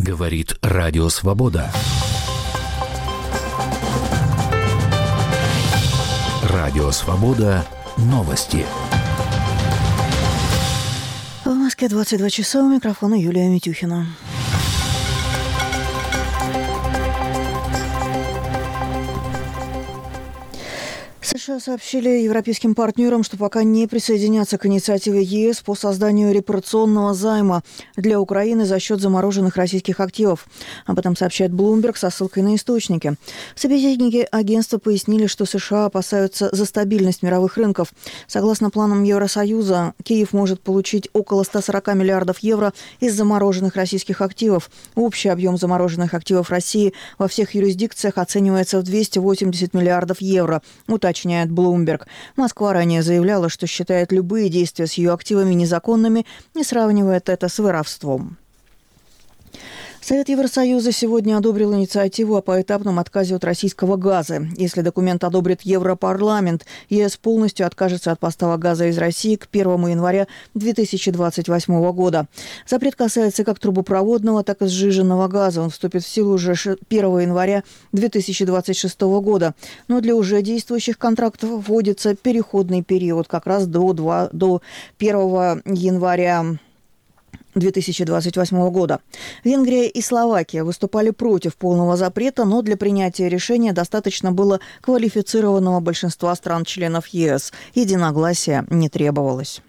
Говорит Радио Свобода. Радио Свобода. Новости. В Москве 22 часа. У микрофона Юлия Митюхина. США сообщили европейским партнерам, что пока не присоединятся к инициативе ЕС по созданию репарационного займа для Украины за счет замороженных российских активов. Об этом сообщает Bloomberg со ссылкой на источники. Собеседники агентства пояснили, что США опасаются за стабильность мировых рынков. Согласно планам Евросоюза, Киев может получить около 140 миллиардов евро из замороженных российских активов. Общий объем замороженных активов России во всех юрисдикциях оценивается в 280 миллиардов евро, уточняет Bloomberg. Москва ранее заявляла, что считает любые действия с ее активами незаконными и сравнивает это с воровством. Совет Евросоюза сегодня одобрил инициативу о поэтапном отказе от российского газа. Если документ одобрит Европарламент, ЕС полностью откажется от поставок газа из России к 1 января 2028 года. Запрет касается как трубопроводного, так и сжиженного газа. Он вступит в силу уже 1 января 2026 года. Но для уже действующих контрактов вводится переходный период как раз до 1 января 2028 года. Венгрия и Словакия выступали против полного запрета, но для принятия решения достаточно было квалифицированного большинства стран-членов ЕС. Единогласия не требовалось.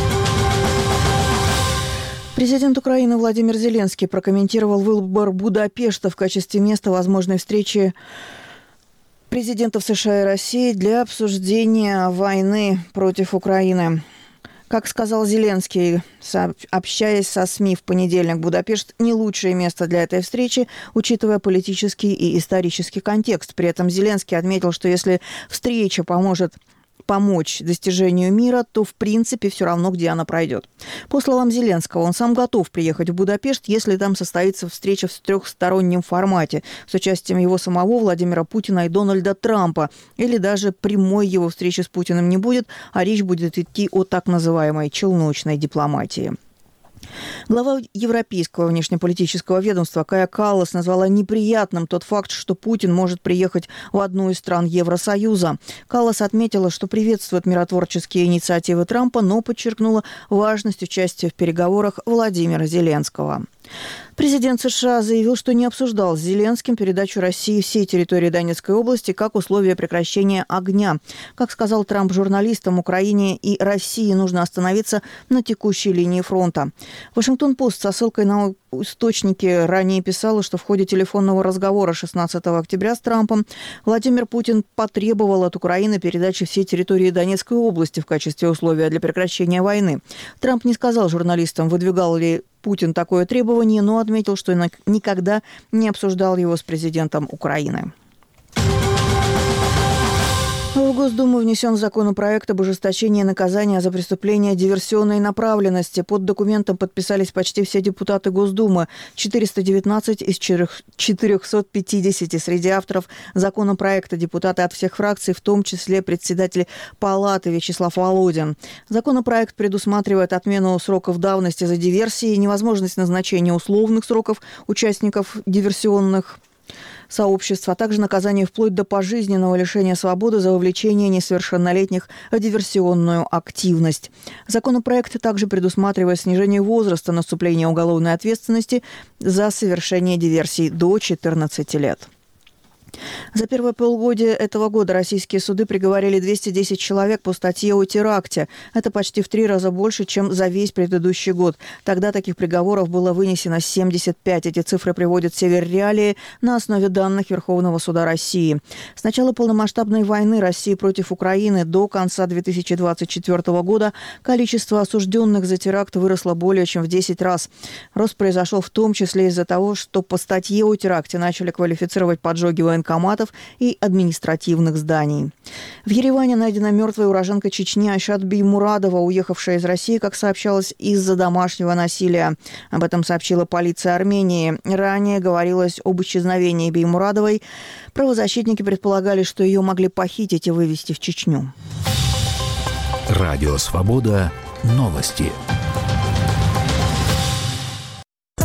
Президент Украины Владимир Зеленский прокомментировал выбор Будапешта в качестве места возможной встречи президентов США и России для обсуждения войны против Украины. Как сказал Зеленский, общаясь со СМИ в понедельник, Будапешт – не лучшее место для этой встречи, учитывая политический и исторический контекст. При этом Зеленский отметил, что если встреча поможет помочь достижению мира, то в принципе все равно, где она пройдет. По словам Зеленского, он сам готов приехать в Будапешт, если там состоится встреча в трехстороннем формате с участием его самого, Владимира Путина и Дональда Трампа. Или даже прямой его встречи с Путиным не будет, а речь будет идти о так называемой челночной дипломатии. Глава Европейского внешнеполитического ведомства Кая Каллас назвала неприятным тот факт, что Путин может приехать в одну из стран Евросоюза. Каллас отметила, что приветствует миротворческие инициативы Трампа, но подчеркнула важность участия в переговорах Владимира Зеленского. Президент США заявил, что не обсуждал с Зеленским передачу России всей территории Донецкой области как условие прекращения огня. Как сказал Трамп журналистам, Украине и России нужно остановиться на текущей линии фронта. Вашингтон-Пост со ссылкой на источники ранее писала, что в ходе телефонного разговора 16 октября с Трампом Владимир Путин потребовал от Украины передачи всей территории Донецкой области в качестве условия для прекращения войны. Трамп не сказал журналистам, выдвигал ли Путин такое требование, но отметил, что никогда не обсуждал его с президентом Украины. В Госдуму внесен законопроект об ужесточении наказания за преступления диверсионной направленности. Под документом подписались почти все депутаты Госдумы. 419 из 450. Среди авторов законопроекта депутаты от всех фракций, в том числе председатель Палаты Вячеслав Володин. Законопроект предусматривает отмену сроков давности за диверсии, невозможность назначения условных сроков участников диверсионных сообществ, а также наказание вплоть до пожизненного лишения свободы за вовлечение несовершеннолетних в диверсионную активность. Законопроект также предусматривает снижение возраста наступления уголовной ответственности за совершение диверсий до 14 лет. За первое полугодие этого года российские суды приговорили 210 человек по статье о теракте. Это почти в 3 раза больше, чем за весь предыдущий год. Тогда таких приговоров было вынесено 75. Эти цифры приводят Северреалии на основе данных Верховного суда России. С начала полномасштабной войны России против Украины до конца 2024 года количество осужденных за теракт выросло более чем в 10 раз. Рост произошел в том числе из-за того, что по статье о теракте начали квалифицировать поджоги военкоматов и административных зданий. В Ереване найдена мертвая уроженка Чечни Айшат Беймурадова, уехавшая из России, как сообщалось, из-за домашнего насилия. Об этом сообщила полиция Армении. Ранее говорилось об исчезновении Беймурадовой. Правозащитники предполагали, что ее могли похитить и вывезти в Чечню. Радио «Свобода». Новости.